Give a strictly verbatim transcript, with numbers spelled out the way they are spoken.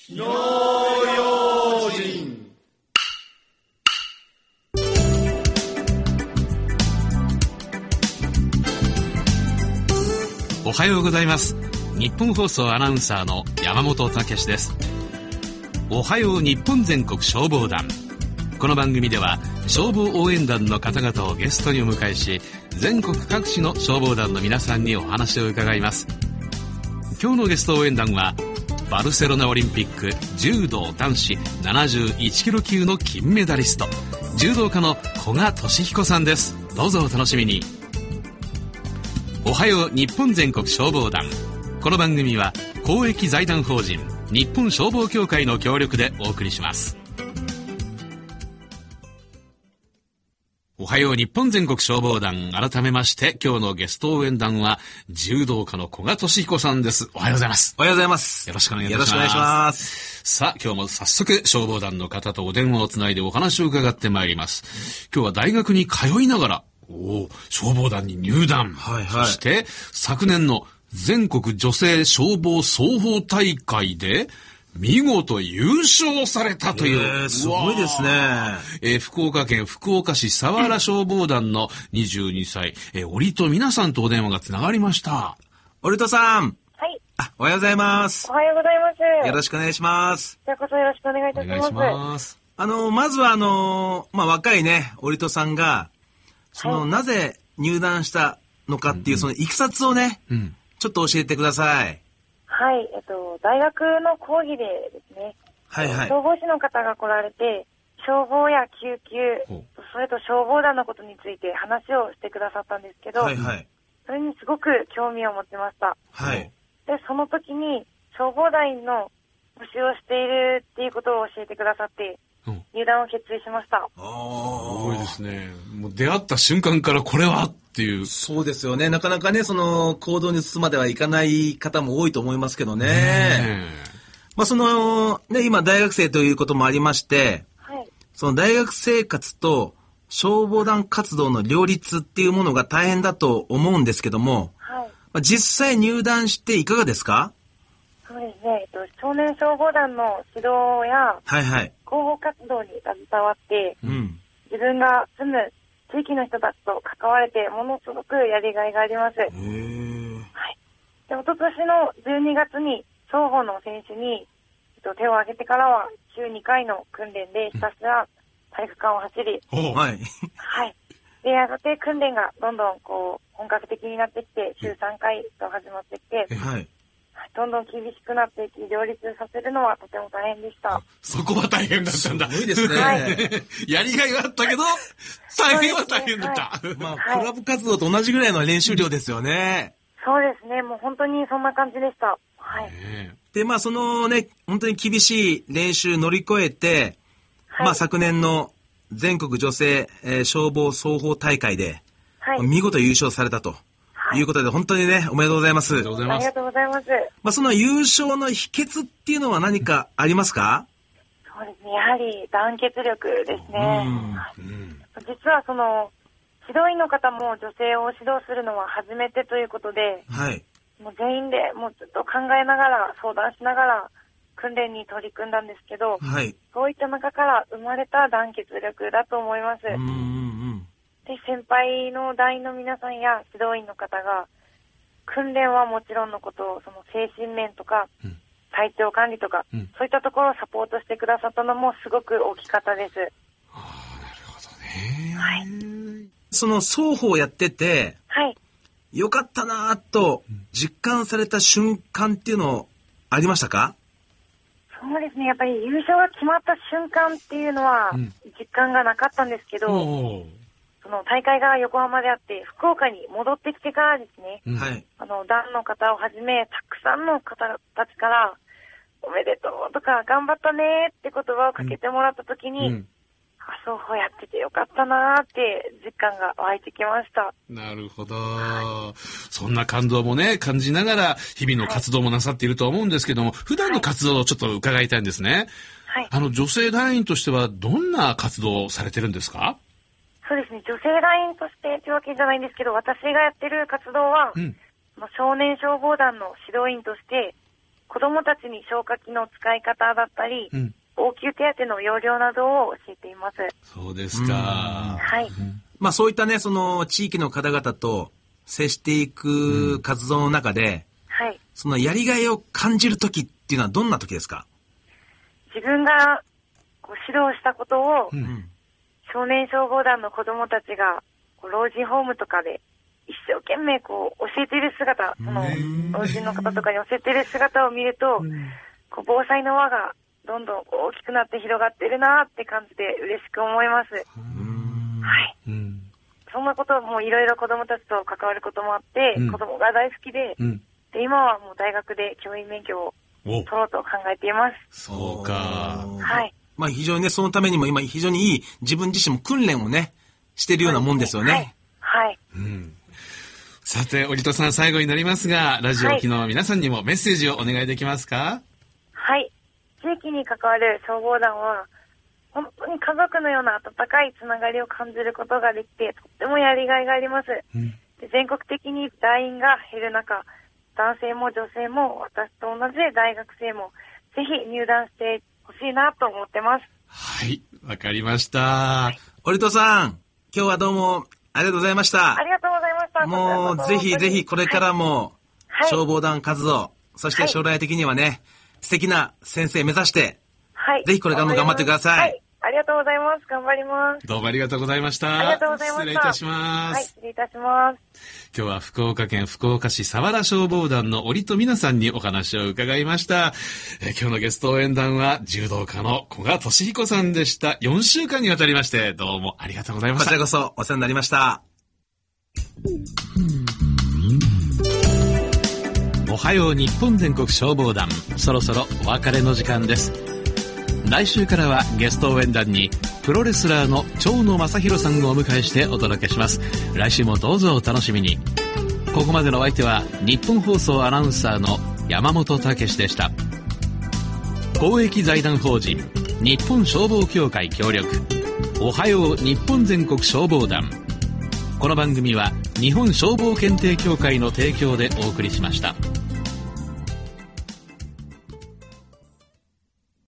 火の用心。 おはようございます。日本放送アナウンサーの山本武史です。おはよう日本全国消防団。この番組では消防応援団の方々をゲストにお迎えし、全国各地の消防団の皆さんにお話を伺います。今日のゲスト応援団はバルセロナオリンピック柔道男子ななじゅういちキロ級の金メダリスト、柔道家の古賀稔彦さんです。どうぞお楽しみに。おはよう日本全国消防団。この番組は公益財団法人日本消防協会の協力でお送りします。おはよう日本全国消防団。改めまして今日のゲスト応援団は柔道家の古賀稔彦さんです。おはようございます。 おはようございます。 よろしくお願いいたします。 よろしくお願いします。 さあ、今日も早速消防団の方とお電話をつないでお話を伺ってまいります。今日は大学に通いながらお消防団に入団、はいはい、そして昨年の全国女性消防双方大会で見事優勝されたという、 えー、すごいですね。 えー、福岡県福岡市佐原消防団のにじゅうにさい、えー、折戸美奈さんとお電話がつながりました。 折戸さん。 はい。 あ、おはようございます。 おはようございます。 よろしくお願いします。 じゃあこそよろしくお願いいたします。お願いします。 あの、まずはあの、まあ、若いね、折戸さんが、その、はい、なぜ入団したのかっていう、そのいきさつをね、うん、ちょっと教えてください。 はい、えっと、大学の講義でですね、 はいはい、 消防士の方が来られて、消防や救急、それと消防団のことについて話をしてくださったんですけど、 はいはい、 それにすごく興味を持ちました。 はい。 で、その時に消防団員の募集をしているっていうことを教えてくださって、入団を決意しました。 ああ、すごいですね。もう出会った瞬間からこれはっていう。 そうですよね。なかなかね、その行動に移すまではいかない方も多いと思いますけどね。ねまあそのね、今大学生ということもありまして、 はい、 その大学生活と消防団活動の両立っていうものが大変だと思うんですけども、 はい、 まあ、実際入団していかがですか？ そうですね、えっと、少年消防団の指導や、 はいはい、 広報活動に携わって、 うん、 自分が住む地域の人たちと関われてものすごくやりがいがあります。 へー、 はい。で、おととしのじゅうにがつに双方の選手に、えっと、手を挙げてからは週にかいの訓練でひたすら体育館を走り、 うん、はい。 はい。で、やがて訓練がどんどんこう本格的になってきて、週さんかいと始まってきて、 はい。 どんどん厳しくなっていき、両立させるのはとても大変でした。 そこは大変だったんだ。 すごいですね。 はい、 やりがいはあったけど、大変は大変だった。 はい、 まあ、クラブ活動と同じぐらいの練習量ですよね。 そうですね。もう本当にそんな感じでした。はい。 で、まあ、そのね、本当に厳しい練習乗り越えて、はい、まあ、昨年の全国女性、えー、消防双方大会で、はい、見事優勝されたと。ということで、本当にね、おめでとうございます。 ありがとうございます。ありがとうございます。 まあ、その優勝の秘訣っていうのは何かありますか？ そうですね。やはり団結力ですね。うん、実はその、指導員の方も女性を指導するのは初めてということで、 はい。 もう全員でもうずっと考えながら、相談しながら訓練に取り組んだんですけど、 はい。 そういった中から生まれた団結力だと思います。 うんうんうんで、先輩の団員の皆さんや指導員の方が、訓練はもちろんのこと、その精神面とか、うん、体調管理とか、うん、そういったところをサポートしてくださったのもすごく大きかったです。 ああ、なるほどね。 はい。 その双方やってて、 はい。 よかったなぁと実感された瞬間っていうのありましたか？ そうですね。やっぱり優勝が決まった瞬間っていうのは実感がなかったんですけど、うんその大会が横浜であって福岡に戻ってきてからですね、 はい、 あの団の方をはじめたくさんの方たちからおめでとうとか頑張ったねって言葉をかけてもらった時に、うん、あ、双方やっててよかったなって実感が湧いてきました。 なるほど、はい、そんな感動もね感じながら日々の活動もなさっていると思うんですけども、はい、普段の活動をちょっと伺いたいんですね。 はい、 あの女性団員としてはどんな活動をされてるんですか？ そうですね、女性団員としてというわけじゃないんですけど、私がやってる活動は、うん、少年消防団の指導員として子どもたちに消火器の使い方だったり、うん、応急手当の要領などを教えています。 そうですか。 はい。 まあそういったね、その地域の方々と接していく活動の中で、うん、 はい。 そのやりがいを感じる時っていうのはどんな時ですか？ 自分がこう指導したことを、うん、少年消防団の子どもたちがこう老人ホームとかで一生懸命こう教えている姿、その老人の方とかに教えている姿を見ると、うん、こう防災の輪がどんどん大きくなって広がってるなって感じで嬉しく思います。はい。うん、そんなこともいろいろ子どもたちと関わることもあって、うん、子どもが大好きで、うん、で今はもう大学で教員免許を取ろうと考えています。 そうか。 はい。 まあ非常にね、そのためにも今非常にいい自分自身も訓練をね、しているようなもんですよね。 はい。はい。 うん。さて、織戸さん、最後になりますが、ラジオ機の皆さんにもメッセージをお願いできますか？ はい。地域に関わる消防団は、本当に家族のような温かいつながりを感じることができて、とってもやりがいがあります。うん、で全国的に団員が減る中、男性も女性も私と同じ大学生も、ぜひ入団してほしいなと思ってます。 はい、わかりました。 織戸さん、今日はどうもありがとうございました。 ありがとうございました。 もうぜひぜひこれからも消防団活動、はい、そして将来的にはね、はい、素敵な先生目指して、はい、ぜひこれからも頑張ってください。はい、 ありがとうございます。頑張ります。 どうもありがとうございました。 ありがとうございました。 失礼いたします。 はい、失礼いたします。 今日は福岡県福岡市佐原消防団の織戸美奈さんにお話を伺いました。え今日のゲスト応援団は柔道家の古賀俊彦さんでした。よんしゅうかんにわたりましてどうもありがとうございました。 こちらこそお世話になりました。 おはよう日本全国消防団、そろそろお別れの時間です。来週からはゲスト応援団にプロレスラーの蝶野正弘さんをお迎えしてお届けします。来週もどうぞお楽しみに。ここまでのお相手は日本放送アナウンサーの山本武史でした。公益財団法人日本消防協会協力、おはよう日本全国消防団。この番組は日本消防検定協会の提供でお送りしました。